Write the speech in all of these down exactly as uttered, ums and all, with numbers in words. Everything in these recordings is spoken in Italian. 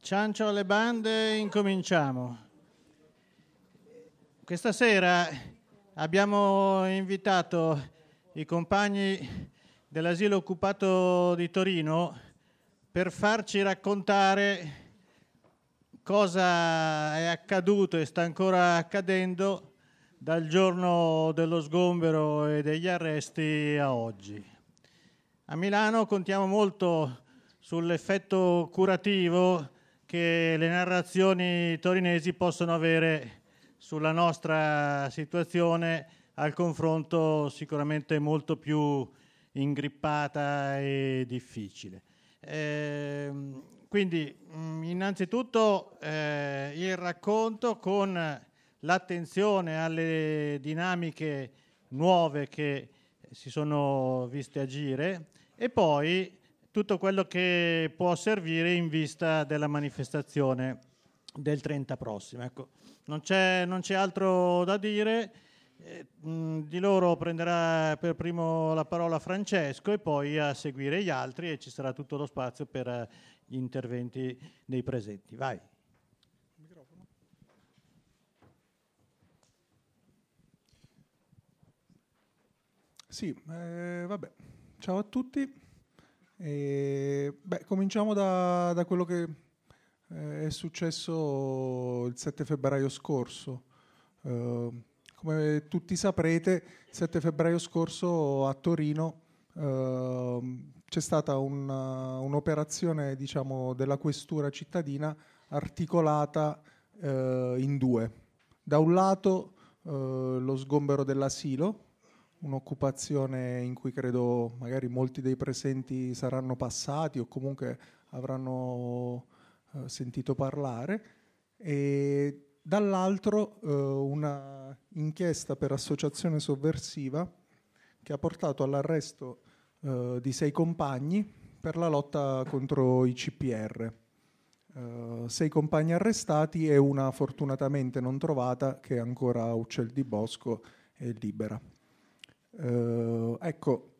Ciancio alle bande, incominciamo. Questa sera abbiamo invitato i compagni dell'asilo occupato di Torino per farci raccontare cosa è accaduto e sta ancora accadendo dal giorno dello sgombero e degli arresti a oggi. A Milano contiamo molto sull'effetto curativo che le narrazioni torinesi possono avere sulla nostra situazione, al confronto sicuramente molto più ingrippata e difficile. Eh, quindi innanzitutto eh, il racconto con l'attenzione alle dinamiche nuove che si sono viste agire e poi tutto quello che può servire in vista della manifestazione del trenta prossimo. Ecco, non c'è, non c'è altro da dire. Eh, di loro prenderà per primo la parola Francesco e poi a seguire gli altri, e ci sarà tutto lo spazio per gli interventi dei presenti. Vai. Microfono. Sì, eh, vabbè. Ciao a tutti. E, beh, cominciamo da, da quello che eh, è successo il sette febbraio scorso. Uh, come tutti saprete, il sette febbraio scorso a Torino uh, c'è stata una, un'operazione, diciamo, della questura cittadina articolata uh, in due. Da un lato uh, lo sgombero dell'asilo, un'occupazione in cui credo magari molti dei presenti saranno passati o comunque avranno eh, sentito parlare, e dall'altro eh, una inchiesta per associazione sovversiva che ha portato all'arresto eh, di sei compagni per la lotta contro i C P R. Uh, sei compagni arrestati e una fortunatamente non trovata, che ancora a Uccel di Bosco è libera. Uh, ecco,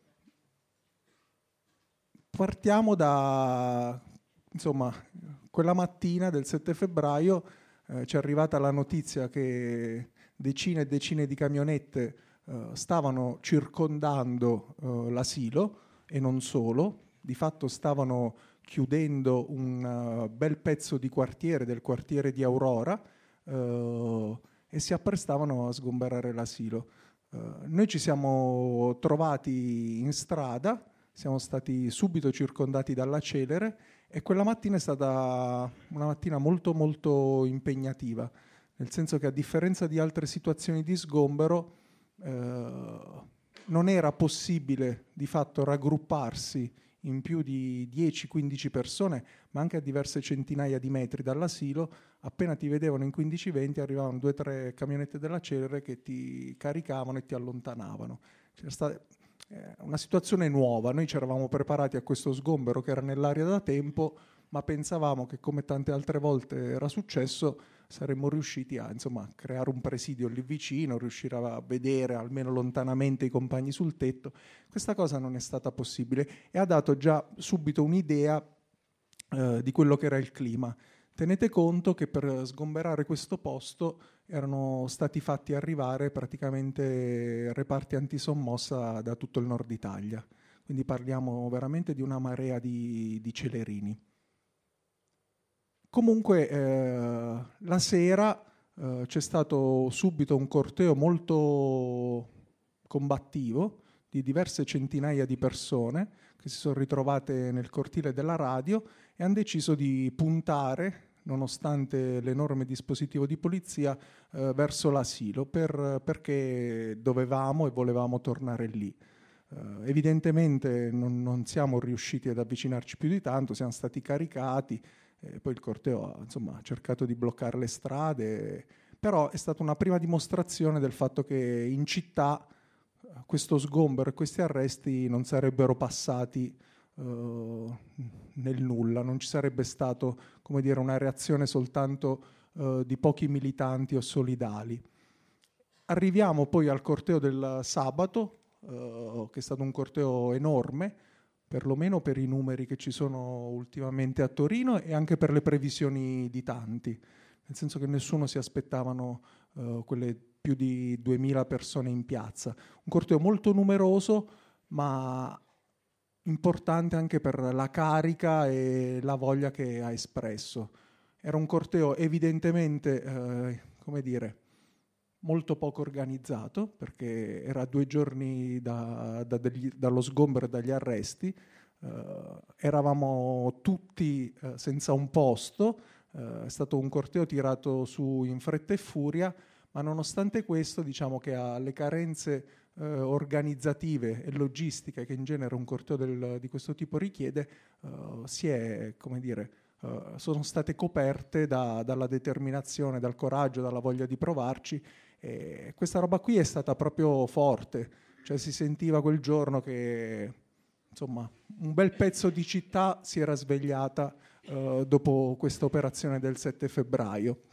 partiamo da, insomma, quella mattina del sette febbraio eh, ci è arrivata la notizia che decine e decine di camionette eh, stavano circondando eh, l'asilo, e non solo, di fatto stavano chiudendo un uh, bel pezzo di quartiere, del quartiere di Aurora, uh, e si apprestavano a sgomberare l'asilo. Uh, noi ci siamo trovati in strada, siamo stati subito circondati dalla celere, e quella mattina è stata una mattina molto molto impegnativa, nel senso che, a differenza di altre situazioni di sgombero, uh, non era possibile di fatto raggrupparsi in più di dieci quindici persone, ma anche a diverse centinaia di metri dall'asilo. Appena ti vedevano in quindici venti arrivavano due o tre camionette della celere che ti caricavano e ti allontanavano. C'era stata eh, una situazione nuova. Noi ci eravamo preparati a questo sgombero che era nell'aria da tempo, ma pensavamo che, come tante altre volte era successo, saremmo riusciti a, insomma, creare un presidio lì vicino, riuscire a vedere almeno lontanamente i compagni sul tetto. Questa cosa non è stata possibile e ha dato già subito un'idea eh, di quello che era il clima. Tenete conto che per sgomberare questo posto erano stati fatti arrivare praticamente reparti antisommossa da tutto il nord Italia. Quindi parliamo veramente di una marea di, di celerini. Comunque eh, la sera eh, c'è stato subito un corteo molto combattivo di diverse centinaia di persone che si sono ritrovate nel cortile della radio e hanno deciso di puntare, nonostante l'enorme dispositivo di polizia, eh, verso l'asilo per, perché dovevamo e volevamo tornare lì. Uh, evidentemente non, non siamo riusciti ad avvicinarci più di tanto, siamo stati caricati. E poi il corteo ha, insomma, cercato di bloccare le strade, però è stata una prima dimostrazione del fatto che in città questo sgombero e questi arresti non sarebbero passati uh, nel nulla, non ci sarebbe stato, come dire, una reazione soltanto uh, di pochi militanti o solidali. Arriviamo poi al corteo del sabato, uh, che è stato un corteo enorme, perlomeno per i numeri che ci sono ultimamente a Torino e anche per le previsioni di tanti, nel senso che nessuno si aspettavano uh, quelle più di duemila persone in piazza. Un corteo molto numeroso, ma importante anche per la carica e la voglia che ha espresso. Era un corteo evidentemente, eh, come dire, molto poco organizzato, perché era due giorni da, da degli, dallo sgombero e dagli arresti. Uh, eravamo tutti uh, senza un posto, uh, è stato un corteo tirato su in fretta e furia, ma nonostante questo diciamo che alle carenze uh, organizzative e logistiche che in genere un corteo del, di questo tipo richiede, uh, si è, come dire, uh, sono state coperte da, dalla determinazione, dal coraggio, dalla voglia di provarci. E questa roba qui è stata proprio forte, cioè si sentiva quel giorno che insomma un bel pezzo di città si era svegliata uh, dopo questa operazione del sette febbraio.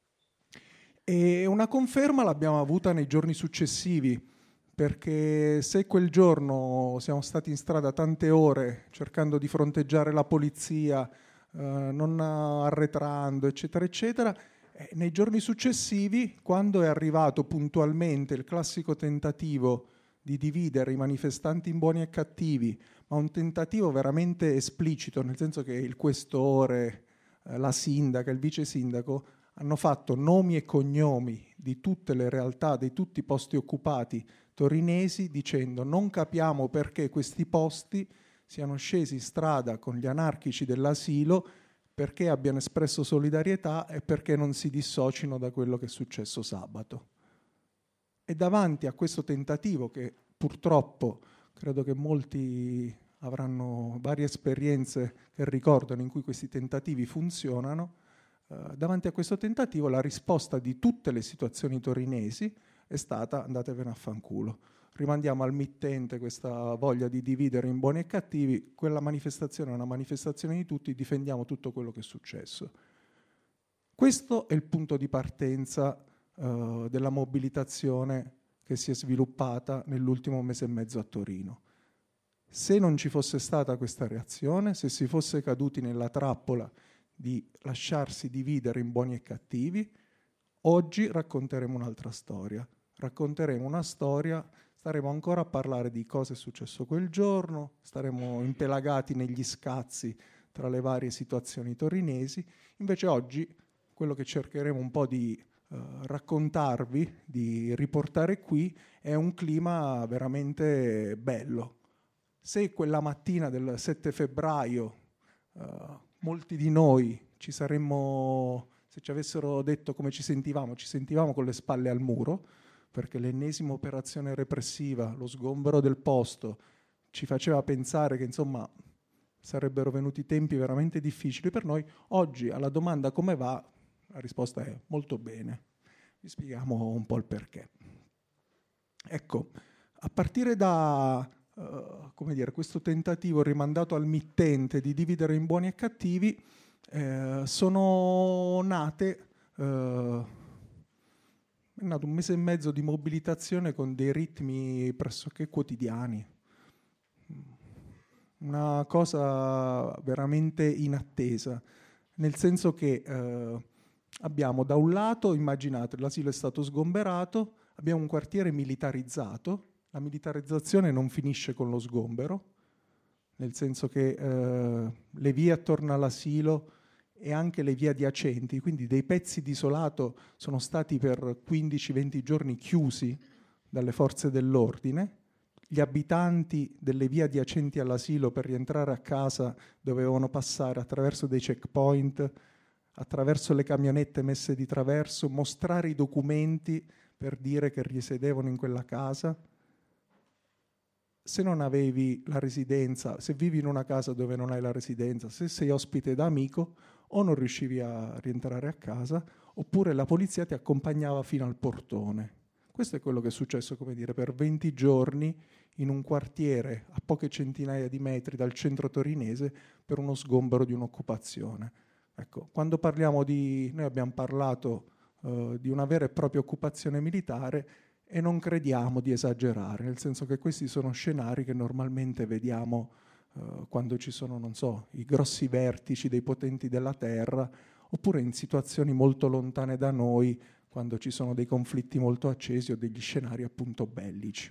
E una conferma l'abbiamo avuta nei giorni successivi, perché se quel giorno siamo stati in strada tante ore cercando di fronteggiare la polizia, uh, non arretrando, eccetera, eccetera, Eh, nei giorni successivi, quando è arrivato puntualmente il classico tentativo di dividere i manifestanti in buoni e cattivi, ma un tentativo veramente esplicito, nel senso che il questore, eh, la sindaca, il vice sindaco hanno fatto nomi e cognomi di tutte le realtà, di tutti i posti occupati torinesi, dicendo non capiamo perché questi posti siano scesi in strada con gli anarchici dell'asilo, perché abbiano espresso solidarietà e perché non si dissocino da quello che è successo sabato. E davanti a questo tentativo, che purtroppo credo che molti avranno varie esperienze che ricordano in cui questi tentativi funzionano, eh, davanti a questo tentativo la risposta di tutte le situazioni torinesi è stata andatevene a fanculo. Rimandiamo al mittente questa voglia di dividere in buoni e cattivi, quella manifestazione è una manifestazione di tutti, difendiamo tutto quello che è successo. Questo è il punto di partenza uh, della mobilitazione che si è sviluppata nell'ultimo mese e mezzo a Torino. Se non ci fosse stata questa reazione, se si fosse caduti nella trappola di lasciarsi dividere in buoni e cattivi, oggi racconteremo un'altra storia. Racconteremo una storia, staremo ancora a parlare di cosa è successo quel giorno, staremo impelagati negli scazzi tra le varie situazioni torinesi. Invece oggi quello che cercheremo un po' di uh, raccontarvi, di riportare qui, è un clima veramente bello. Se quella mattina del sette febbraio uh, molti di noi ci saremmo, se ci avessero detto come ci sentivamo, ci sentivamo con le spalle al muro, perché l'ennesima operazione repressiva, lo sgombero del posto, ci faceva pensare che insomma sarebbero venuti tempi veramente difficili per noi. Oggi alla domanda come va, la risposta è molto bene. Vi spieghiamo un po' il perché. Ecco, a partire da uh, come dire, questo tentativo rimandato al mittente di dividere in buoni e cattivi, eh, sono nate... Uh, È nato un mese e mezzo di mobilitazione con dei ritmi pressoché quotidiani. Una cosa veramente inattesa, nel senso che eh, abbiamo da un lato, immaginate, l'asilo è stato sgomberato, abbiamo un quartiere militarizzato, la militarizzazione non finisce con lo sgombero, nel senso che eh, le vie attorno all'asilo e anche le vie adiacenti, quindi dei pezzi di isolato sono stati per quindici venti giorni chiusi dalle forze dell'ordine. Gli abitanti delle vie adiacenti all'asilo per rientrare a casa dovevano passare attraverso dei checkpoint, attraverso le camionette messe di traverso, mostrare i documenti per dire che risiedevano in quella casa. Se non avevi la residenza, se vivi in una casa dove non hai la residenza, se sei ospite da amico, o non riuscivi a rientrare a casa, oppure la polizia ti accompagnava fino al portone. Questo è quello che è successo, come dire, per venti giorni in un quartiere a poche centinaia di metri dal centro torinese per uno sgombero di un'occupazione. Ecco, quando parliamo di... Noi abbiamo parlato uh, di una vera e propria occupazione militare e non crediamo di esagerare, nel senso che questi sono scenari che normalmente vediamo uh, quando ci sono, non so, i grossi vertici dei potenti della terra, oppure in situazioni molto lontane da noi, quando ci sono dei conflitti molto accesi o degli scenari appunto bellici.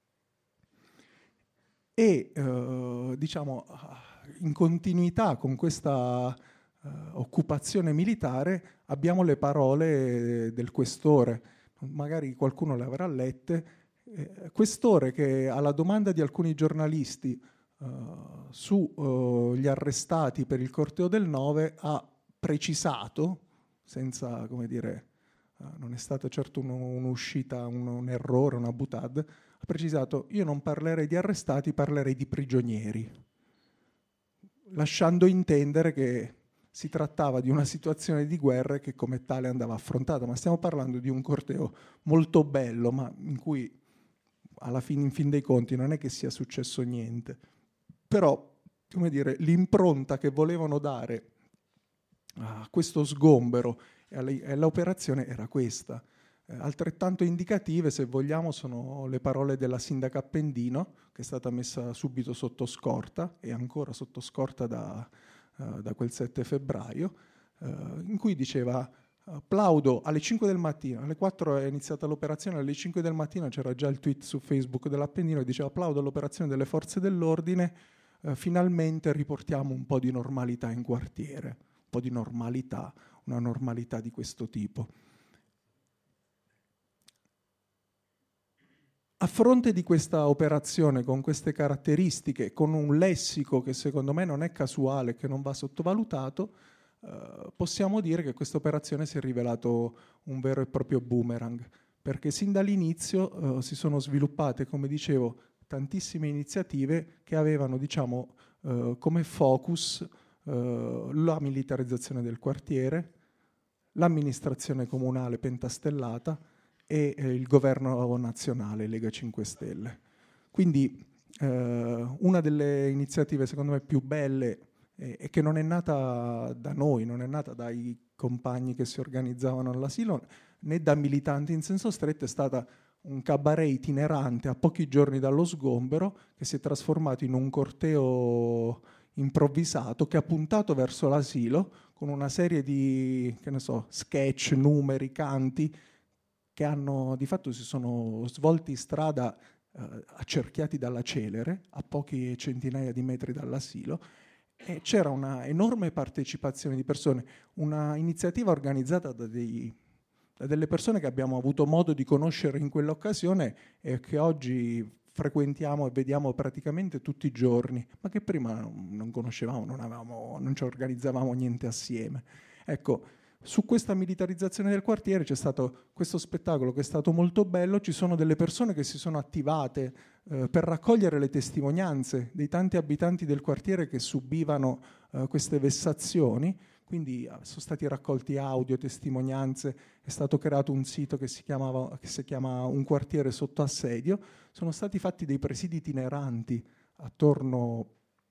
E uh, diciamo in continuità con questa uh, occupazione militare abbiamo le parole del questore, magari qualcuno le avrà lette, eh, questore che alla domanda di alcuni giornalisti uh, sugli uh, arrestati per il corteo del nove ha precisato, senza, come dire, uh, non è stata certo un, un'uscita, un, un errore, una boutade, ha precisato: io non parlerei di arrestati, parlerei di prigionieri, lasciando intendere che si trattava di una situazione di guerra e che come tale andava affrontata. Ma stiamo parlando di un corteo molto bello, ma in cui alla fine, in fin dei conti, non è che sia successo niente. Però, come dire, l'impronta che volevano dare a questo sgombero e all'operazione era questa. Eh, altrettanto indicative, se vogliamo, sono le parole della sindaca Appendino, che è stata messa subito sotto scorta e ancora sotto scorta da, uh, da quel sette febbraio, uh, in cui diceva: applaudo alle cinque del mattino, alle quattro è iniziata l'operazione, alle cinque del mattino c'era già il tweet su Facebook dell'Appendino, diceva: applaudo all'operazione delle forze dell'ordine, uh, finalmente riportiamo un po' di normalità in quartiere, un po' di normalità, una normalità di questo tipo. A fronte di questa operazione con queste caratteristiche, con un lessico che secondo me non è casuale, che non va sottovalutato, eh, possiamo dire che questa operazione si è rivelato un vero e proprio boomerang, perché sin dall'inizio eh, si sono sviluppate, come dicevo, tantissime iniziative che avevano, diciamo, eh, come focus eh, la militarizzazione del quartiere, l'amministrazione comunale pentastellata e eh, il governo nazionale Lega cinque Stelle. Quindi eh, una delle iniziative secondo me più belle e eh, che non è nata da noi, non è nata dai compagni che si organizzavano all'asilo né da militanti in senso stretto, è stata un cabaret itinerante a pochi giorni dallo sgombero che si è trasformato in un corteo improvvisato che ha puntato verso l'asilo con una serie di, che ne so, sketch, numeri, canti che hanno di fatto si sono svolti in strada eh, accerchiati dalla celere a poche centinaia di metri dall'asilo, e c'era una enorme partecipazione di persone, una iniziativa organizzata da, dei, da delle persone che abbiamo avuto modo di conoscere in quell'occasione e che oggi frequentiamo e vediamo praticamente tutti i giorni, ma che prima non conoscevamo, non, avevamo, non ci organizzavamo niente assieme. Ecco, su questa militarizzazione del quartiere c'è stato questo spettacolo che è stato molto bello, ci sono delle persone che si sono attivate eh, per raccogliere le testimonianze dei tanti abitanti del quartiere che subivano eh, queste vessazioni, quindi sono stati raccolti audio, testimonianze, è stato creato un sito che si, chiamava, che si chiama Un quartiere sotto assedio, sono stati fatti dei presidi itineranti attorno,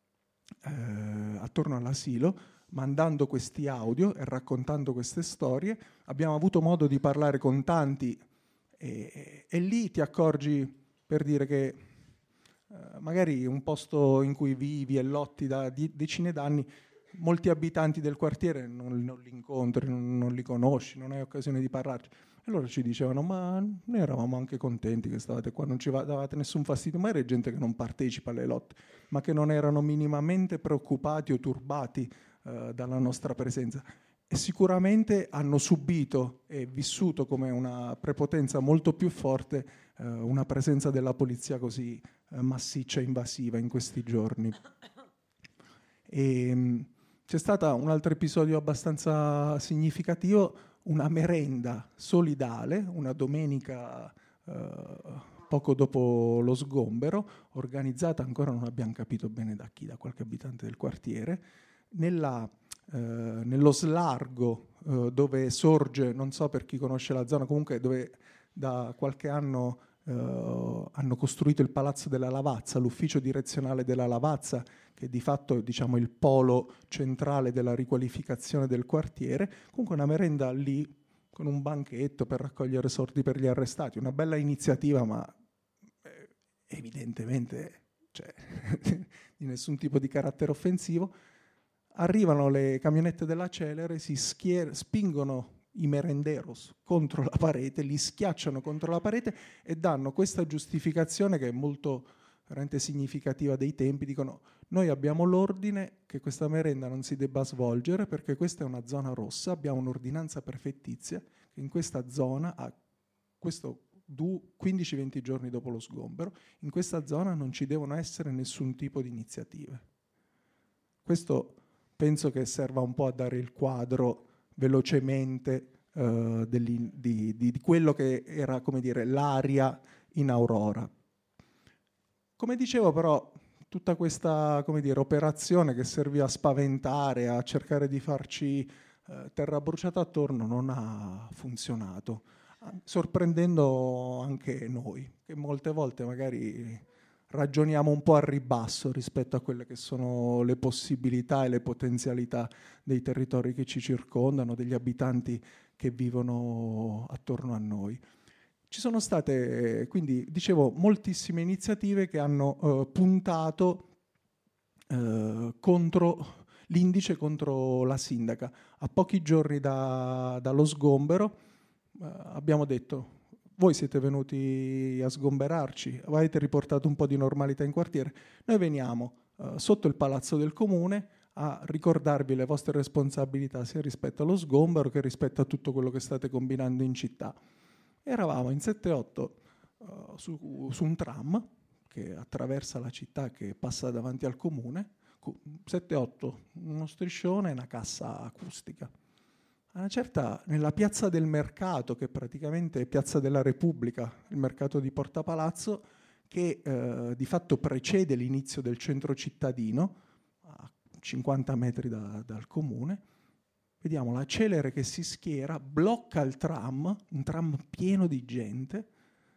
eh, attorno all'asilo, mandando questi audio e raccontando queste storie. Abbiamo avuto modo di parlare con tanti e, e lì ti accorgi, per dire, che eh, magari un posto in cui vivi e lotti da die- decine d'anni, molti abitanti del quartiere non, non li incontri, non, non li conosci, non hai occasione di parlarci. E loro ci dicevano: ma noi eravamo anche contenti che stavate qua, non ci davate nessun fastidio. Ma era gente che non partecipa alle lotte, ma che non erano minimamente preoccupati o turbati uh, dalla nostra presenza. E sicuramente hanno subito e vissuto come una prepotenza molto più forte uh, una presenza della polizia così uh, massiccia e invasiva in questi giorni. E, um, c'è stato un altro episodio abbastanza significativo, una merenda solidale, una domenica eh, poco dopo lo sgombero, organizzata, ancora non abbiamo capito bene da chi, da qualche abitante del quartiere, nella, eh, nello slargo eh, dove sorge, non so per chi conosce la zona, comunque dove da qualche anno eh, hanno costruito il Palazzo della Lavazza, l'ufficio direzionale della Lavazza, che di fatto è, diciamo, il polo centrale della riqualificazione del quartiere. Comunque una merenda lì con un banchetto per raccogliere soldi per gli arrestati, una bella iniziativa, ma eh, evidentemente cioè di nessun tipo di carattere offensivo. Arrivano le camionette della Celere, si schier- spingono i merenderos contro la parete, li schiacciano contro la parete e danno questa giustificazione che è molto veramente significativa dei tempi. Dicono: noi abbiamo l'ordine che questa merenda non si debba svolgere perché questa è una zona rossa, abbiamo un'ordinanza prefettizia che in questa zona, a questo quindici venti giorni dopo lo sgombero, in questa zona non ci devono essere nessun tipo di iniziative. Questo penso che serva un po' a dare il quadro velocemente uh, di, di, di quello che era, come dire, l'aria in Aurora. Come dicevo, però, tutta questa, come dire, operazione che serviva a spaventare, a cercare di farci uh, terra bruciata attorno, non ha funzionato, sorprendendo anche noi, che molte volte magari ragioniamo un po' a ribasso rispetto a quelle che sono le possibilità e le potenzialità dei territori che ci circondano, degli abitanti che vivono attorno a noi. Ci sono state, quindi, dicevo, moltissime iniziative che hanno eh, puntato eh, contro l'indice contro la sindaca. A pochi giorni da, dallo sgombero eh, abbiamo detto: voi siete venuti a sgomberarci, avete riportato un po' di normalità in quartiere, noi veniamo eh, sotto il palazzo del comune a ricordarvi le vostre responsabilità sia rispetto allo sgombero che rispetto a tutto quello che state combinando in città. Eravamo in sette otto uh, su, su un tram che attraversa la città, che passa davanti al comune, sette otto, uno striscione e una cassa acustica. A una certa, nella piazza del mercato, che praticamente è piazza della Repubblica, il mercato di Porta Palazzo, che eh, di fatto precede l'inizio del centro cittadino, a cinquanta metri da, dal comune, vediamo la Celere che si schiera, blocca il tram, un tram pieno di gente,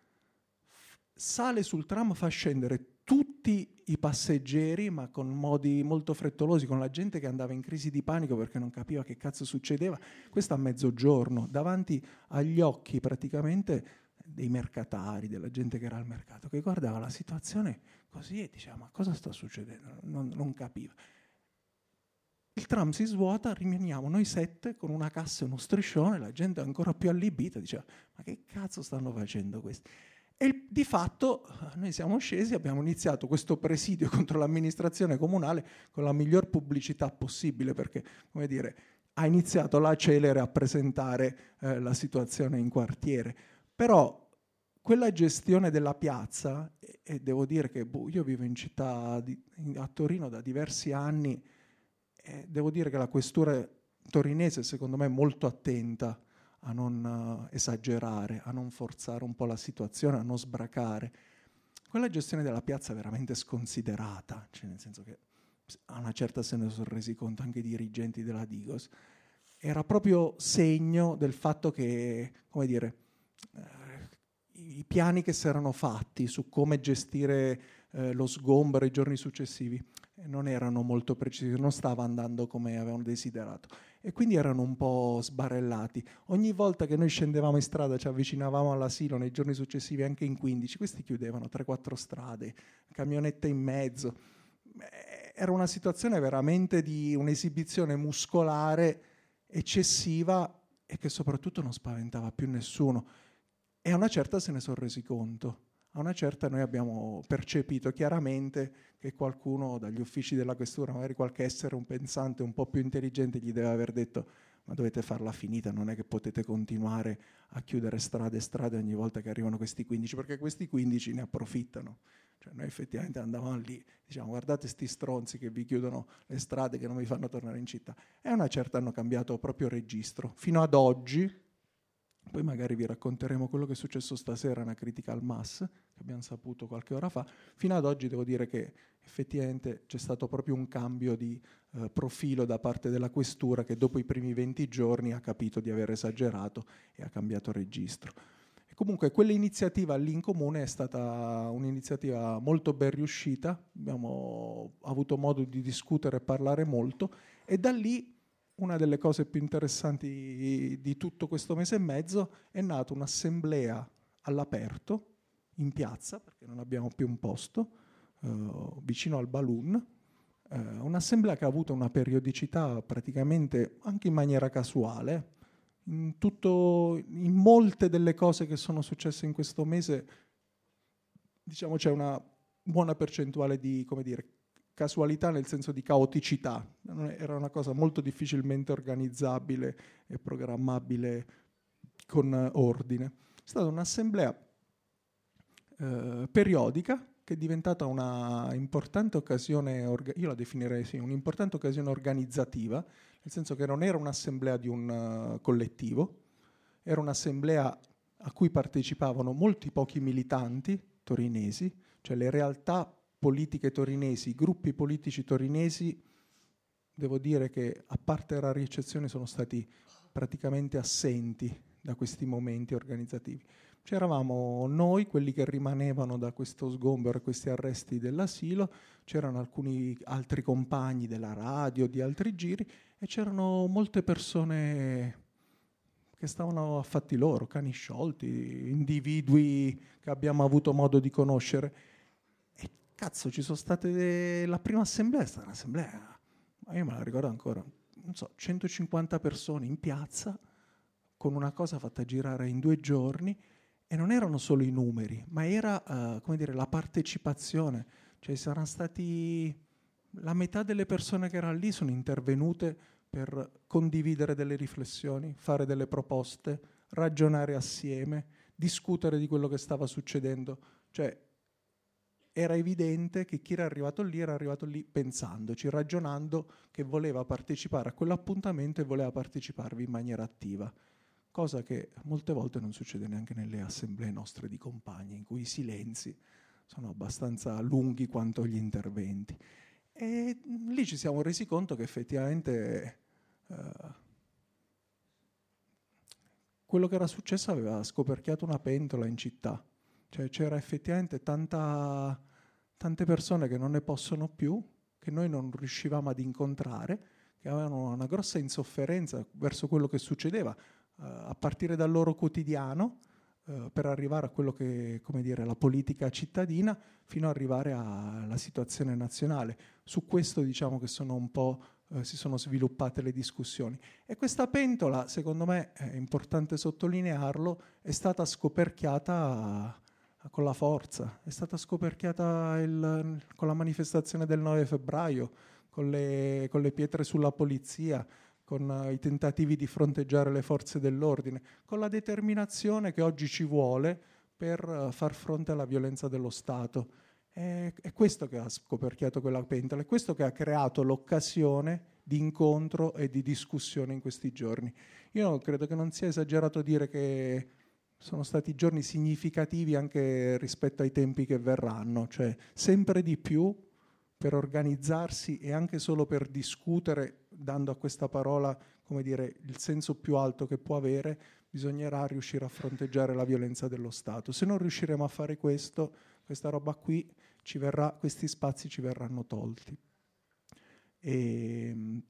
sale sul tram, fa scendere tutti i passeggeri, ma con modi molto frettolosi, con la gente che andava in crisi di panico perché non capiva che cazzo succedeva. Questo a mezzogiorno, davanti agli occhi praticamente dei mercatari, della gente che era al mercato, che guardava la situazione così e diceva: ma cosa sta succedendo? Non, non capiva. Il tram si svuota, rimaniamo noi sette con una cassa e uno striscione, la gente ancora più allibita, diceva: ma che cazzo stanno facendo questi? E di fatto noi siamo scesi, abbiamo iniziato questo presidio contro l'amministrazione comunale con la miglior pubblicità possibile, perché, come dire, ha iniziato la Celere a presentare eh, la situazione in quartiere. Però quella gestione della piazza, e, e devo dire che boh, io vivo in città di, a Torino da diversi anni, e devo dire che la questura torinese secondo me è molto attenta a non uh, esagerare, a non forzare un po' la situazione, a non sbracare. Quella gestione della piazza è veramente sconsiderata, cioè nel senso che a una certa se ne sono resi conto anche i dirigenti della Digos. Era proprio segno del fatto che, come dire, eh, i piani che si erano fatti su come gestire eh, lo sgombero i giorni successivi non erano molto precisi, non stava andando come avevano desiderato e quindi erano un po' sbarellati. Ogni volta che noi scendevamo in strada, ci avvicinavamo all'asilo nei giorni successivi, anche in quindici, questi chiudevano tre quattro strade, camionette in mezzo. Era una situazione veramente di un'esibizione muscolare eccessiva e che soprattutto non spaventava più nessuno. E a una certa se ne sono resi conto. A una certa noi abbiamo percepito chiaramente che qualcuno dagli uffici della questura, magari qualche essere un pensante un po' più intelligente, gli deve aver detto: ma dovete farla finita, non è che potete continuare a chiudere strade e strade ogni volta che arrivano questi quindici, perché questi quindici ne approfittano. Cioè noi effettivamente andavamo lì, diciamo: guardate sti stronzi che vi chiudono le strade, che non vi fanno tornare in città. E a una certa hanno cambiato proprio registro. Fino ad oggi, poi magari vi racconteremo quello che è successo stasera, una critica al M A S che abbiamo saputo qualche ora fa. Fino ad oggi devo dire che effettivamente c'è stato proprio un cambio di eh, profilo da parte della questura, che dopo i primi venti giorni ha capito di aver esagerato e ha cambiato registro. E comunque quell'iniziativa lì in comune è stata un'iniziativa molto ben riuscita, abbiamo avuto modo di discutere e parlare molto, e da lì una delle cose più interessanti di tutto questo mese e mezzo è nata un'assemblea all'aperto in piazza, perché non abbiamo più un posto, uh, vicino al Balloon, uh, un'assemblea che ha avuto una periodicità praticamente anche in maniera casuale. In, tutto, in molte delle cose che sono successe in questo mese, diciamo, c'è una buona percentuale di, come dire, casualità nel senso di caoticità. Era una cosa molto difficilmente organizzabile e programmabile con ordine. È stata un'assemblea eh, periodica che è diventata una importante occasione, orga- io la definirei sì, un'importante occasione organizzativa, nel senso che non era un'assemblea di un uh, collettivo, era un'assemblea a cui partecipavano molti pochi militanti torinesi, cioè le realtà politiche torinesi, i gruppi politici torinesi, devo dire che a parte rare eccezioni sono stati praticamente assenti da questi momenti organizzativi. C'eravamo noi, quelli che rimanevano da questo sgombero e questi arresti dell'asilo, c'erano alcuni altri compagni della radio, di altri giri, e c'erano molte persone che stavano a fatti loro, cani sciolti, individui che abbiamo avuto modo di conoscere. E cazzo, ci sono state la prima assemblea, è stata un'assemblea, ma io me la ricordo ancora, non so, centocinquanta persone in piazza con una cosa fatta girare in due giorni, e non erano solo i numeri, ma era uh, come dire, la partecipazione, cioè saranno stati la metà delle persone che erano lì sono intervenute per condividere delle riflessioni, fare delle proposte, ragionare assieme, discutere di quello che stava succedendo. Cioè era evidente che chi era arrivato lì era arrivato lì pensandoci, ragionando che voleva partecipare a quell'appuntamento e voleva parteciparvi in maniera attiva, cosa che molte volte non succede neanche nelle assemblee nostre di compagni, in cui i silenzi sono abbastanza lunghi quanto gli interventi. E lì ci siamo resi conto che effettivamente eh, quello che era successo aveva scoperchiato una pentola in città, cioè c'era effettivamente tanta, tante persone che non ne possono più, che noi non riuscivamo ad incontrare, che avevano una grossa insofferenza verso quello che succedeva, eh, a partire dal loro quotidiano, eh, per arrivare a quello che, come dire, la politica cittadina, fino ad arrivare alla situazione nazionale. Su questo diciamo che sono un po' eh, si sono sviluppate le discussioni. E questa pentola, secondo me, è importante sottolinearlo, è stata scoperchiata con la forza, è stata scoperchiata il, con la manifestazione del nove febbraio, con le, con le pietre sulla polizia, con uh, i tentativi di fronteggiare le forze dell'ordine, con la determinazione che oggi ci vuole per uh, far fronte alla violenza dello Stato. È, è questo che ha scoperchiato quella pentola, è questo che ha creato l'occasione di incontro e di discussione in questi giorni. Io credo che non sia esagerato dire che sono stati giorni significativi anche rispetto ai tempi che verranno, cioè sempre di più per organizzarsi e anche solo per discutere, dando a questa parola, come dire, il senso più alto che può avere, bisognerà riuscire a fronteggiare la violenza dello Stato. Se non riusciremo a fare questo, questa roba qui ci verrà, questi spazi ci verranno tolti. E,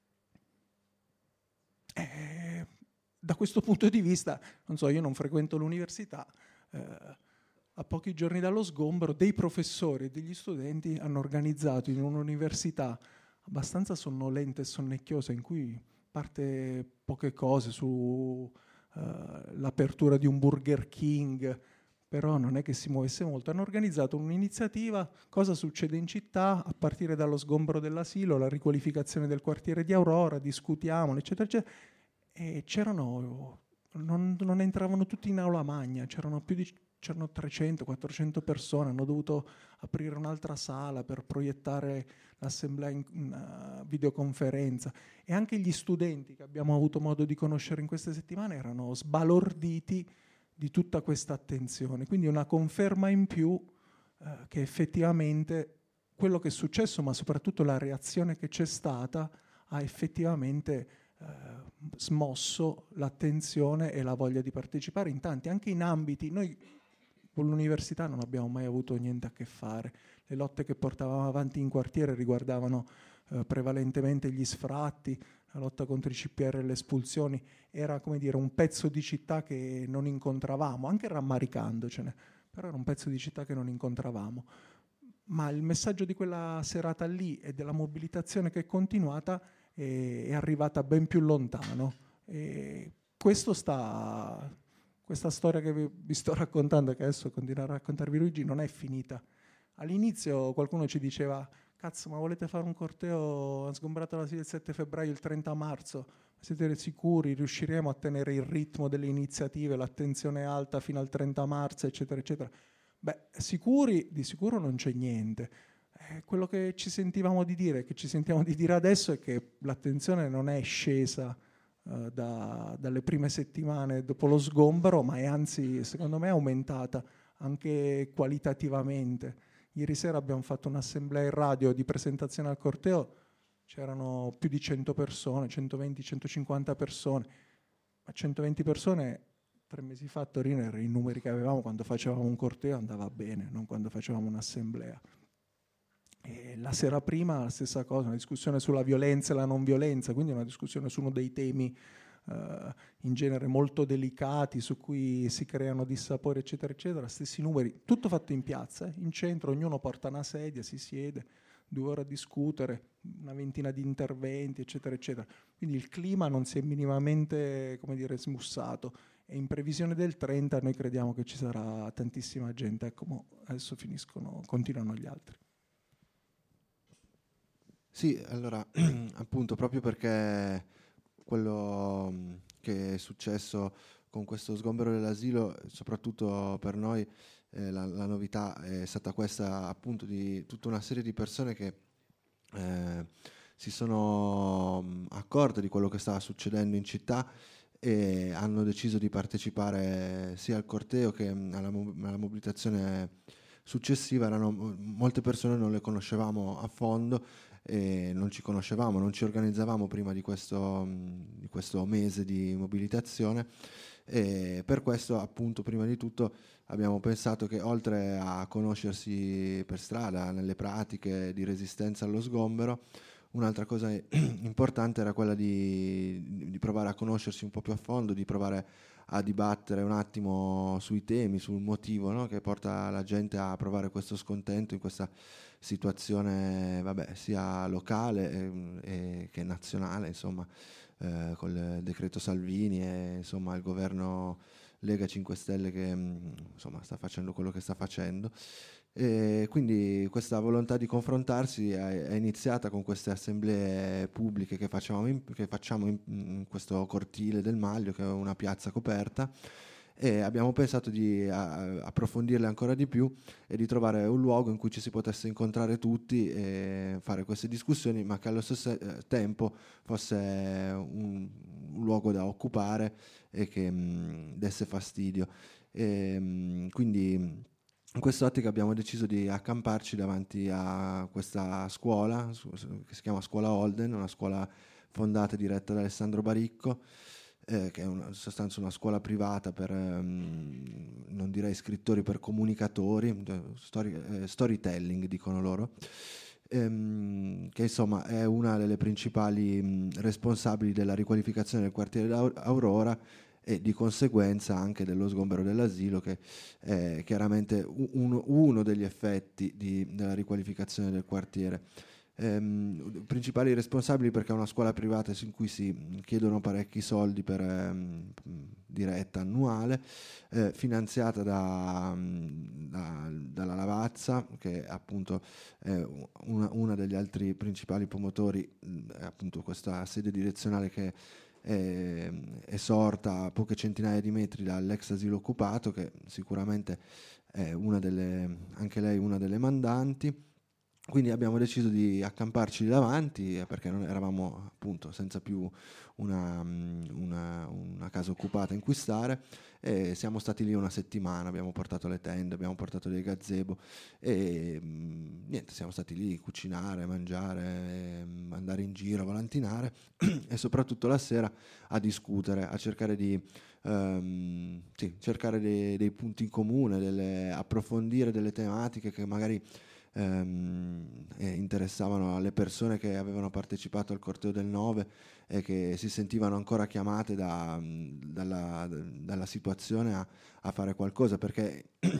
eh, da questo punto di vista, non so, io non frequento l'università, eh, a pochi giorni dallo sgombero dei professori e degli studenti hanno organizzato in un'università abbastanza sonnolenta e sonnecchiosa, in cui parte poche cose su uh, l'apertura di un Burger King, però non è che si muovesse molto. Hanno organizzato un'iniziativa, cosa succede in città, a partire dallo sgombero dell'asilo, la riqualificazione del quartiere di Aurora, discutiamone, eccetera, eccetera. E c'erano, non, non entravano tutti in aula magna, c'erano più di c'erano trecento quattrocento persone, hanno dovuto aprire un'altra sala per proiettare l'assemblea in, in uh, videoconferenza, e anche gli studenti che abbiamo avuto modo di conoscere in queste settimane erano sbalorditi di tutta questa attenzione, quindi una conferma in più uh, che effettivamente quello che è successo, ma soprattutto la reazione che c'è stata, ha effettivamente uh, smosso l'attenzione e la voglia di partecipare in tanti, anche in ambiti. Noi con l'università non abbiamo mai avuto niente a che fare. Le lotte che portavamo avanti in quartiere riguardavano eh, prevalentemente gli sfratti, la lotta contro i C P R e le espulsioni. Era, come dire, un pezzo di città che non incontravamo, anche rammaricandocene, però era un pezzo di città che non incontravamo. ma il messaggio di quella serata lì e della mobilitazione che è continuata è, è arrivata ben più lontano. E questo sta, questa storia che vi, vi sto raccontando, che adesso continuerà a raccontarvi Luigi, non è finita. All'inizio qualcuno ci diceva: cazzo, ma volete fare un corteo a sgombrato il sette febbraio, il trenta marzo? Siete sicuri? Riusciremo a tenere il ritmo delle iniziative, l'attenzione alta fino al trenta marzo, eccetera, eccetera? Beh, sicuri, di sicuro non c'è niente. Eh, quello che ci sentivamo di dire, che ci sentiamo di dire adesso, è che l'attenzione non è scesa eh, da, dalle prime settimane dopo lo sgombero, ma è anzi, secondo me, aumentata anche qualitativamente. Ieri sera abbiamo fatto un'assemblea in radio di presentazione al corteo, c'erano più di cento persone, centoventi centocinquanta persone, ma centoventi persone tre mesi fa a Torino erano i numeri che avevamo quando facevamo un corteo, andava bene, non quando facevamo un'assemblea. E la sera prima la stessa cosa, una discussione sulla violenza e la non violenza, quindi una discussione su uno dei temi Uh, in genere molto delicati, su cui si creano dissapori, eccetera, eccetera. Stessi numeri, tutto fatto in piazza, eh? In centro, ognuno porta una sedia, si siede, due ore a discutere, una ventina di interventi, eccetera, eccetera. Quindi il clima non si è minimamente, come dire, smussato. E in previsione del trenta noi crediamo che ci sarà tantissima gente. Ecco, mo adesso finiscono, continuano gli altri. Sì, allora, appunto, proprio perché quello che è successo con questo sgombero dell'asilo, soprattutto per noi, eh, la, la novità è stata questa, appunto, di tutta una serie di persone che eh, si sono accorte di quello che stava succedendo in città e hanno deciso di partecipare sia al corteo che alla, alla mobilitazione successiva. Erano, molte persone non le conoscevamo a fondo, e non ci conoscevamo, non ci organizzavamo prima di questo, di questo mese di mobilitazione, e per questo, appunto, prima di tutto abbiamo pensato che, oltre a conoscersi per strada, nelle pratiche di resistenza allo sgombero, un'altra cosa importante era quella di, di provare a conoscersi un po' più a fondo, di provare a dibattere un attimo sui temi, sul motivo, no, che porta la gente a provare questo scontento in questa situazione, vabbè, sia locale e, e che nazionale, insomma, eh, col decreto Salvini e insomma il governo Lega cinque Stelle che insomma sta facendo quello che sta facendo. E quindi questa volontà di confrontarsi è, è iniziata con queste assemblee pubbliche che facciamo, in, che facciamo in, in questo cortile del Maglio, che è una piazza coperta, e abbiamo pensato di a, approfondirle ancora di più e di trovare un luogo in cui ci si potesse incontrare tutti e fare queste discussioni, ma che allo stesso tempo fosse un, un luogo da occupare e che mh, desse fastidio. E, mh, quindi in quest'ottica abbiamo deciso di accamparci davanti a questa scuola che si chiama Scuola Holden, una scuola fondata e diretta da Alessandro Baricco, eh, che è una, in sostanza una scuola privata per, um, non direi scrittori, per comunicatori, story, eh, storytelling dicono loro, ehm, che insomma è una delle principali mh, responsabili della riqualificazione del quartiere d'Aurora e di conseguenza anche dello sgombero dell'asilo, che è chiaramente uno, uno degli effetti di, della riqualificazione del quartiere. Ehm, principali responsabili perché è una scuola privata in cui si chiedono parecchi soldi per ehm, diretta annuale, eh, finanziata da, da, dalla Lavazza, che appunto è una, una degli altri principali promotori, è appunto questa sede direzionale che è, è sorta a poche centinaia di metri dall'ex asilo occupato, che sicuramente è una delle, anche lei una delle mandanti. Quindi abbiamo deciso di accamparci davanti, perché non eravamo appunto senza più una, una, una casa occupata in cui stare, e siamo stati lì una settimana, abbiamo portato le tende, abbiamo portato dei gazebo e niente, siamo stati lì a cucinare, mangiare, andare in giro, volantinare e soprattutto la sera a discutere, a cercare di um, sì, cercare dei, dei punti in comune, delle, approfondire delle tematiche che magari Ehm, eh, interessavano alle persone che avevano partecipato al corteo del nove e che si sentivano ancora chiamate da, dalla, dalla situazione a, a fare qualcosa, perché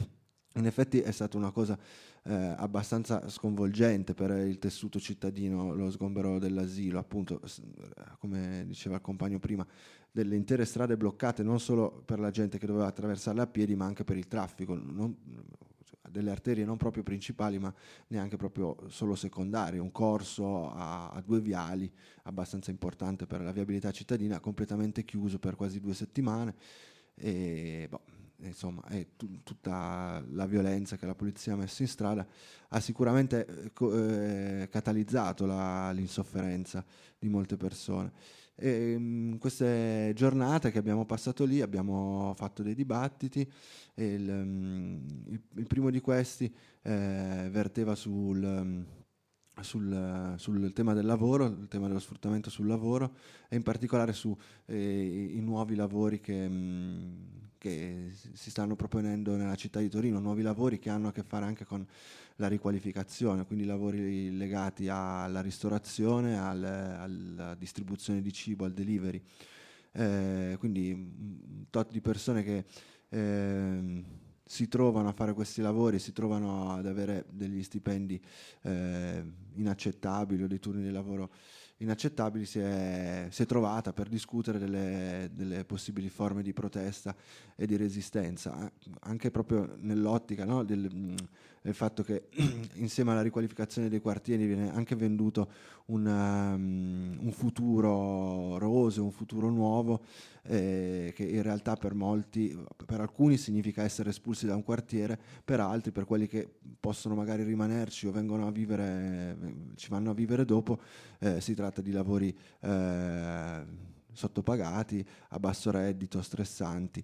In effetti è stata una cosa eh, abbastanza sconvolgente per il tessuto cittadino, lo sgombero dell'asilo, appunto, come diceva il compagno prima, delle intere strade bloccate non solo per la gente che doveva attraversarle a piedi, ma anche per il traffico, non, delle arterie non proprio principali, ma neanche proprio solo secondarie, un corso a, a due viali abbastanza importante per la viabilità cittadina, completamente chiuso per quasi due settimane. E boh, insomma, è t- tutta la violenza che la polizia ha messo in strada ha sicuramente eh, co- eh, catalizzato la, l'insofferenza di molte persone. E, mh, queste giornate che abbiamo passato lì abbiamo fatto dei dibattiti e il, mh, il, il primo di questi eh, verteva sul... Mh, Sul, sul tema del lavoro, il tema dello sfruttamento sul lavoro e in particolare su eh, i nuovi lavori che, mh, che si stanno proponendo nella città di Torino, nuovi lavori che hanno a che fare anche con la riqualificazione, quindi lavori legati alla ristorazione, al, alla distribuzione di cibo, al delivery. Eh, quindi un tot di persone che eh, si trovano a fare questi lavori, si trovano ad avere degli stipendi eh, inaccettabili o dei turni di lavoro inaccettabili, si è, si è trovata per discutere delle, delle possibili forme di protesta e di resistenza, anche proprio nell'ottica, no, del, del fatto che insieme alla riqualificazione dei quartieri viene anche venduto un, um, un futuro roseo, un futuro nuovo, eh, che in realtà per molti, per alcuni significa essere espulsi da un quartiere, per altri, per quelli che possono magari rimanerci o vengono a vivere, ci vanno a vivere dopo, eh, si tratta di lavori eh, sottopagati, a basso reddito, stressanti.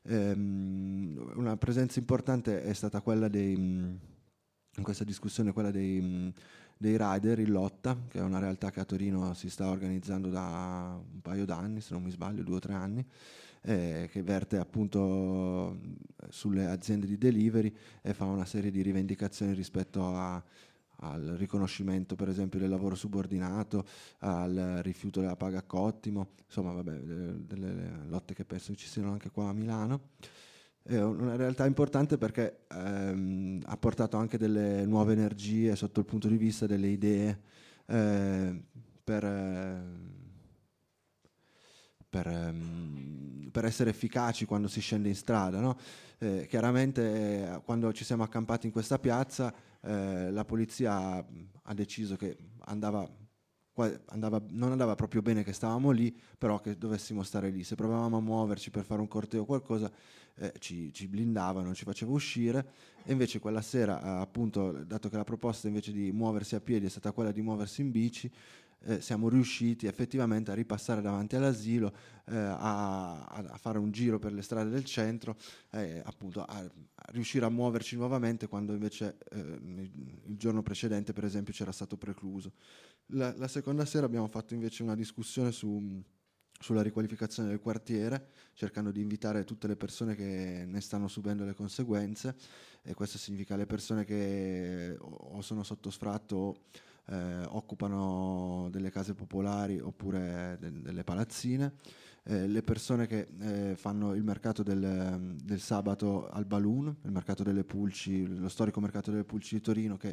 Ehm, una presenza importante è stata quella dei, in questa discussione, quella dei, dei rider in lotta, che è una realtà che a Torino si sta organizzando da un paio d'anni, se non mi sbaglio, due o tre anni, eh, che verte appunto sulle aziende di delivery e fa una serie di rivendicazioni rispetto a al riconoscimento per esempio del lavoro subordinato, al rifiuto della paga a cottimo, insomma vabbè, delle, delle lotte che penso ci siano anche qua a Milano. È una realtà importante perché ehm, ha portato anche delle nuove energie sotto il punto di vista delle idee eh, per, eh, per, ehm, per essere efficaci quando si scende in strada, no? Eh, chiaramente eh, quando ci siamo accampati in questa piazza eh, la polizia ha deciso che andava, andava, non andava proprio bene che stavamo lì, però che dovessimo stare lì. Se provavamo a muoverci per fare un corteo o qualcosa eh, ci, ci blindavano, ci faceva uscire, e invece quella sera eh, appunto, dato che la proposta invece di muoversi a piedi è stata quella di muoversi in bici, Eh, siamo riusciti effettivamente a ripassare davanti all'asilo, eh, a, a fare un giro per le strade del centro, eh, appunto a, a riuscire a muoverci nuovamente quando invece eh, il giorno precedente per esempio c'era stato precluso. La, la seconda sera abbiamo fatto invece una discussione su, sulla riqualificazione del quartiere, cercando di invitare tutte le persone che ne stanno subendo le conseguenze, e questo significa le persone che o sono sotto sfratto o Eh, occupano delle case popolari oppure de- delle palazzine, eh, le persone che eh, fanno il mercato del, del sabato al Balloon, il mercato delle pulci, lo storico mercato delle pulci di Torino, che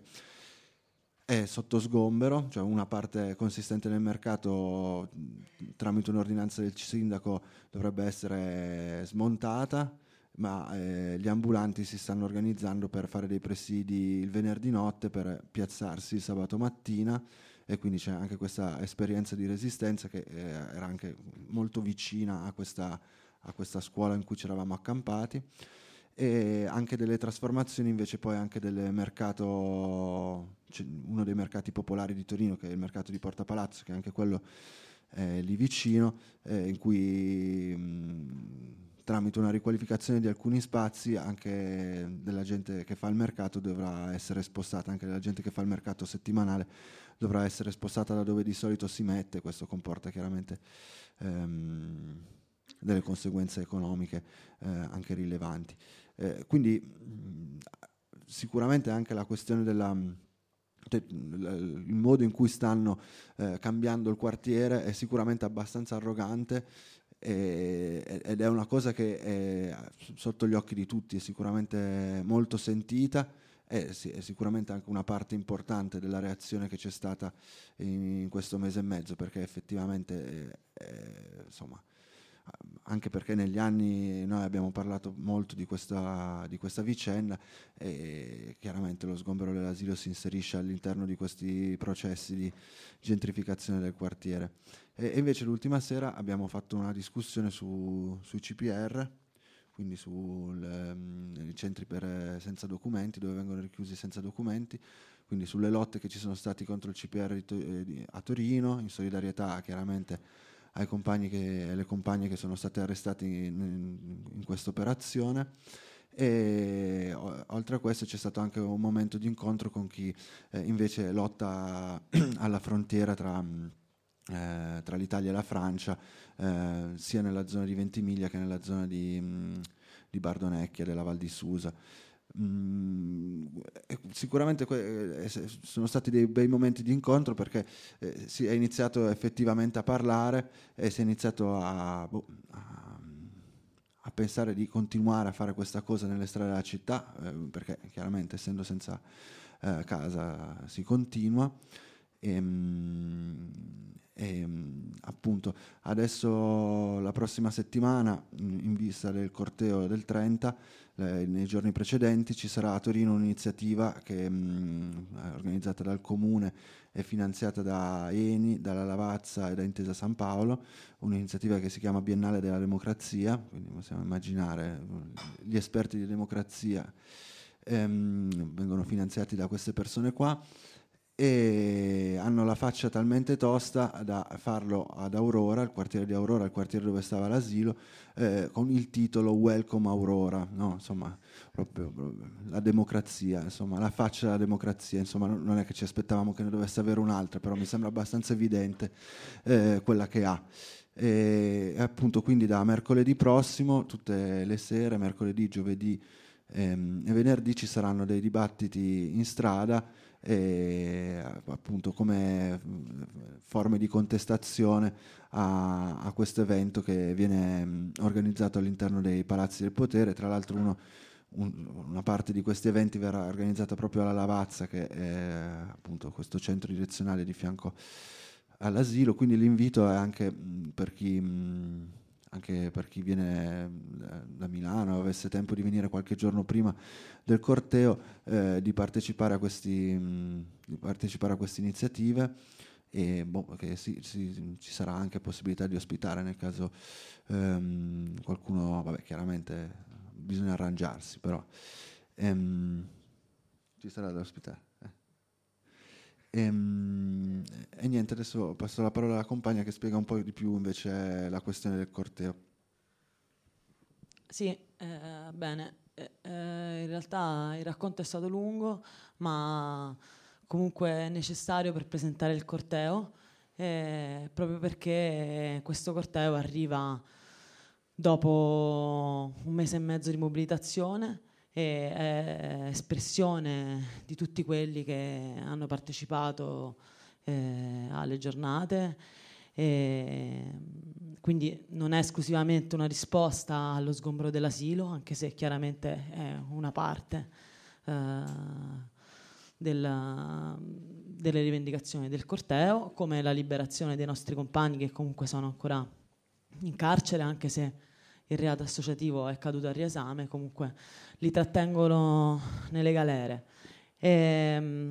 è sotto sgombero, cioè una parte consistente del mercato tramite un'ordinanza del sindaco dovrebbe essere smontata, ma eh, gli ambulanti si stanno organizzando per fare dei presidi il venerdì notte per piazzarsi il sabato mattina, e quindi c'è anche questa esperienza di resistenza che eh, era anche molto vicina a questa, a questa scuola in cui ci eravamo accampati, e anche delle trasformazioni invece poi anche del mercato, uno dei mercati popolari di Torino, che è il mercato di Porta Palazzo, che è anche quello eh, lì vicino, eh, in cui mh, tramite una riqualificazione di alcuni spazi anche della gente che fa il mercato dovrà essere spostata, anche della gente che fa il mercato settimanale dovrà essere spostata da dove di solito si mette. Questo comporta chiaramente ehm, delle conseguenze economiche eh, anche rilevanti. Eh, quindi mh, sicuramente anche la questione della il modo in cui stanno eh, cambiando il quartiere è sicuramente abbastanza arrogante, e, ed è una cosa che è sotto gli occhi di tutti, è sicuramente molto sentita, è, è sicuramente anche una parte importante della reazione che c'è stata in questo mese e mezzo, perché effettivamente è, è, insomma, anche perché negli anni noi abbiamo parlato molto di questa, di questa vicenda, e chiaramente lo sgombero dell'asilo si inserisce all'interno di questi processi di gentrificazione del quartiere. E, e invece l'ultima sera abbiamo fatto una discussione su, sui C P R, quindi sui um, centri per, senza documenti, dove vengono richiusi senza documenti, quindi sulle lotte che ci sono stati contro il C P R di to- eh, di, a Torino, in solidarietà chiaramente ai compagni e alle compagne che sono state arrestati in, in, in questa operazione. E o, oltre a questo c'è stato anche un momento di incontro con chi eh, invece lotta alla frontiera tra, eh, tra l'Italia e la Francia, eh, sia nella zona di Ventimiglia che nella zona di, mh, di Bardonecchia, della Val di Susa. Mm, sicuramente que- eh, sono stati dei bei momenti di incontro, perché eh, si è iniziato effettivamente a parlare e si è iniziato a, boh, a, a pensare di continuare a fare questa cosa nelle strade della città, eh, perché chiaramente essendo senza eh, casa si continua. E, e appunto adesso la prossima settimana, in vista del corteo del trenta, eh, nei giorni precedenti ci sarà a Torino un'iniziativa che mh, è organizzata dal Comune e finanziata da Eni, dalla Lavazza e da Intesa San Paolo, un'iniziativa che si chiama Biennale della Democrazia, quindi possiamo immaginare gli esperti di democrazia ehm, vengono finanziati da queste persone qua, e hanno la faccia talmente tosta da farlo ad Aurora, il quartiere di Aurora, il quartiere dove stava l'asilo, eh, con il titolo Welcome Aurora, no? Insomma, proprio, proprio la democrazia, insomma, la faccia della democrazia, insomma, non è che ci aspettavamo che ne dovesse avere un'altra, però mi sembra abbastanza evidente eh, quella che ha. E appunto quindi da mercoledì prossimo, tutte le sere, mercoledì, giovedì ehm, e venerdì, ci saranno dei dibattiti in strada, e appunto come forme di contestazione a, a questo evento che viene mh, organizzato all'interno dei palazzi del potere. Tra l'altro uno, un, una parte di questi eventi verrà organizzata proprio alla Lavazza, che è appunto questo centro direzionale di fianco all'asilo, quindi l'invito è anche mh, per chi mh, anche per chi viene da Milano o avesse tempo di venire qualche giorno prima del corteo, eh, di partecipare a questi mh, di partecipare a queste iniziative, e boh, che si, si, ci sarà anche possibilità di ospitare nel caso ehm, qualcuno, vabbè, chiaramente bisogna arrangiarsi, però ehm, ci sarà da ospitare. Eh. E, e niente, adesso passo la parola alla compagna che spiega un po' di più invece la questione del corteo. Sì, eh, bene, eh, eh, in realtà il racconto è stato lungo, ma comunque necessario per presentare il corteo, eh, proprio perché questo corteo arriva dopo un mese e mezzo di mobilitazione e è espressione di tutti quelli che hanno partecipato eh, alle giornate, e quindi non è esclusivamente una risposta allo sgombero dell'asilo, anche se chiaramente è una parte eh, della, delle rivendicazioni del corteo, come la liberazione dei nostri compagni che comunque sono ancora in carcere, anche se il reato associativo è caduto al riesame, comunque li trattengono nelle galere. E,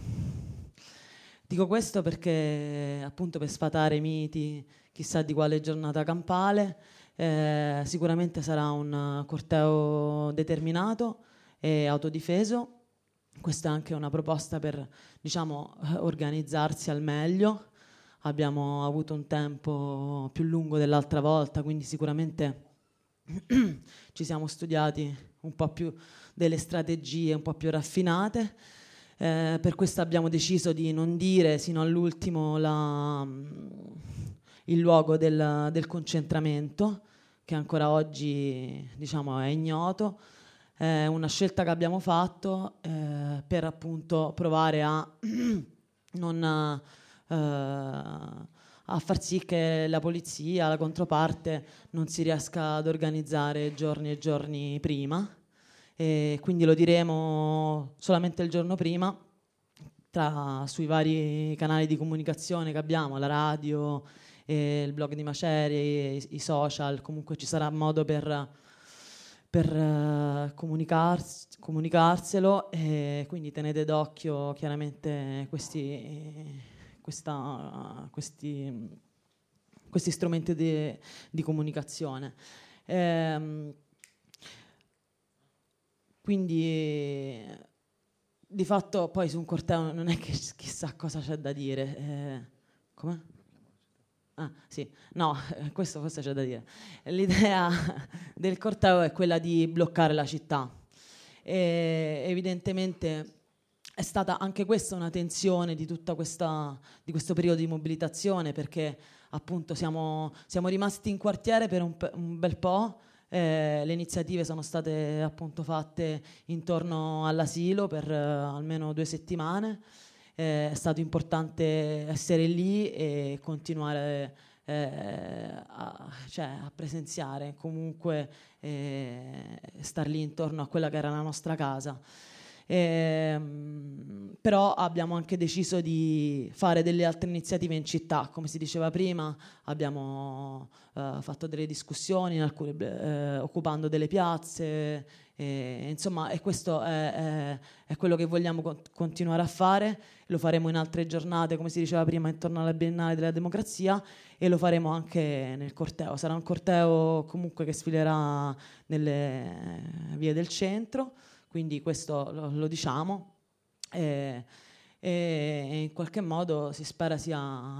dico questo perché appunto per sfatare i miti, chissà di quale giornata campale, eh, sicuramente sarà un corteo determinato e autodifeso. Questa è anche una proposta per, diciamo, organizzarsi al meglio. Abbiamo avuto un tempo più lungo dell'altra volta, quindi sicuramente ci siamo studiati un po' più delle strategie un po' più raffinate. Eh, per questo abbiamo deciso di non dire sino all'ultimo la, il luogo del, del concentramento, che ancora oggi, diciamo, è ignoto. È una scelta che abbiamo fatto eh, per appunto provare a non, eh, a far sì che la polizia, la controparte, non si riesca ad organizzare giorni e giorni prima, e quindi lo diremo solamente il giorno prima tra, sui vari canali di comunicazione che abbiamo, la radio, e il blog di Macerie, i, i social. Comunque ci sarà modo per, per uh, comunicars- comunicarselo, e quindi tenete d'occhio chiaramente questi, questa, questi, questi strumenti di, di comunicazione. Ehm, quindi di fatto poi su un corteo non è che chissà cosa c'è da dire. Eh, come? Ah, sì, no, questo forse c'è da dire. L'idea del corteo è quella di bloccare la città. E evidentemente è stata anche questa una tensione di tutta questa, di questo periodo di mobilitazione, perché appunto siamo, siamo rimasti in quartiere per un, un bel po'. Eh, le iniziative sono state appunto fatte intorno all'asilo per eh, almeno due settimane. Eh, è stato importante essere lì e continuare eh, a, cioè, a presenziare, comunque eh, star lì intorno a quella che era la nostra casa. Eh, però abbiamo anche deciso di fare delle altre iniziative in città, come si diceva prima. Abbiamo eh, fatto delle discussioni in alcune, eh, occupando delle piazze, e, insomma, e questo è, è, è quello che vogliamo con- continuare a fare. Lo faremo in altre giornate, come si diceva prima, intorno alla Biennale della Democrazia, e lo faremo anche nel corteo. Sarà un corteo comunque che sfilerà nelle vie del centro, quindi questo lo, lo diciamo, e, e in qualche modo si spera sia,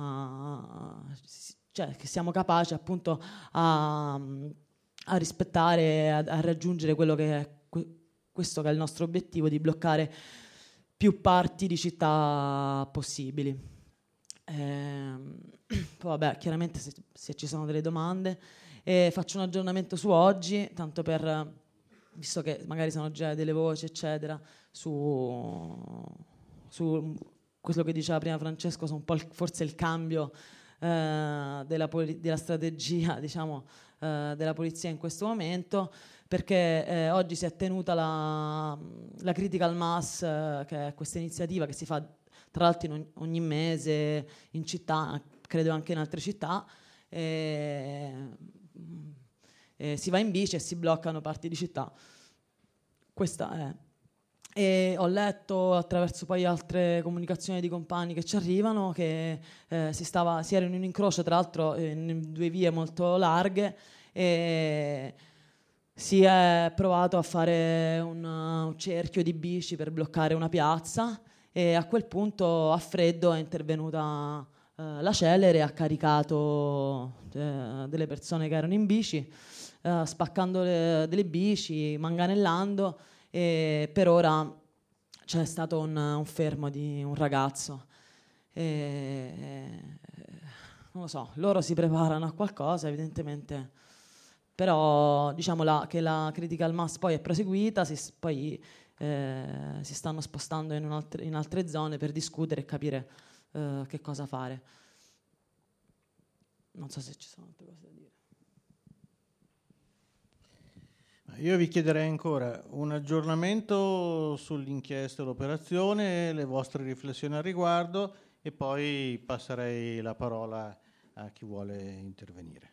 cioè che siamo capaci appunto a, a rispettare, a, a raggiungere quello che è questo che è il nostro obiettivo, di bloccare più parti di città possibili. Eh, poi vabbè, chiaramente se, se ci sono delle domande, eh, faccio un aggiornamento su oggi, tanto per, visto che magari sono già delle voci eccetera, su, su quello che diceva prima Francesco, su un po' il, forse il cambio eh, della, poli- della strategia, diciamo, eh, della polizia in questo momento, perché eh, oggi si è tenuta la, la Critical Mass, eh, che è questa iniziativa che si fa tra l'altro in ogni mese in città, credo anche in altre città, e, e si va in bici e si bloccano parti di città. Questa è. E ho letto attraverso poi altre comunicazioni di compagni che ci arrivano che eh, si, stava, si era in un incrocio, tra l'altro in due vie molto larghe, e si è provato a fare un, un cerchio di bici per bloccare una piazza, e a quel punto a freddo è intervenuta eh, la Celere e ha caricato eh, delle persone che erano in bici, eh, spaccando le, delle bici, manganellando, e per ora c'è stato un, un fermo di un ragazzo. E, non lo so, loro si preparano a qualcosa evidentemente, però diciamo la, che la Critical Mass poi è proseguita, si, poi Eh, si stanno spostando in, altre, in altre zone per discutere e capire eh, che cosa fare. Non so se ci sono altre cose da dire. Io vi chiederei ancora un aggiornamento sull'inchiesta e l'operazione, le vostre riflessioni al riguardo, e poi passerei la parola a chi vuole intervenire.